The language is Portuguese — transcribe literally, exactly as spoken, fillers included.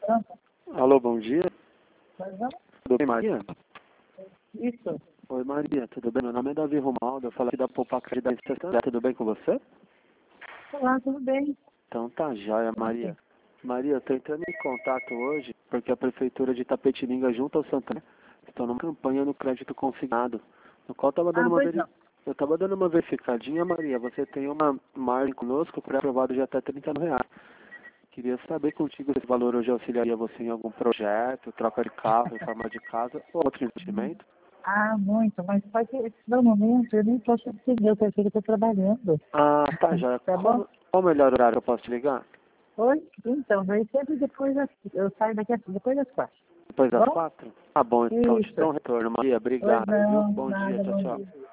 Pronto. Alô, bom dia. Mas vamos. Tudo bem, Maria? Isso. Oi, Maria, tudo bem? Meu nome é Davi Romaldo, eu falo aqui da Poupa Crédito. Tudo bem com você? Olá, tudo bem? Então tá jóia, Maria. Maria, eu tô entrando em contato hoje porque a Prefeitura de Tapetininga, junto ao Santana, estão numa campanha no crédito consignado, no qual eu tava dando Ah, uma pois veri... não. eu estava dando uma verificadinha, Maria. Você tem uma margem conosco pré-aprovado de até trinta mil reais. Queria saber contigo se esse valor hoje auxiliaria você em algum projeto, troca de carro, reforma de casa ou outro investimento. Ah, muito, mas só que no momento eu nem posso atender, eu prefiro estar trabalhando. Ah, tá já. Tá bom? Qual, qual o melhor horário que eu posso te ligar? Oi? Então, daí sempre depois das, eu saio daqui a- depois das quatro. Depois Tá das bom? quatro? Tá bom, então te Isso. dou um retorno, Maria. Pois Obrigado, viu? não, Bom dia, nada, tchau, bom tchau. dia.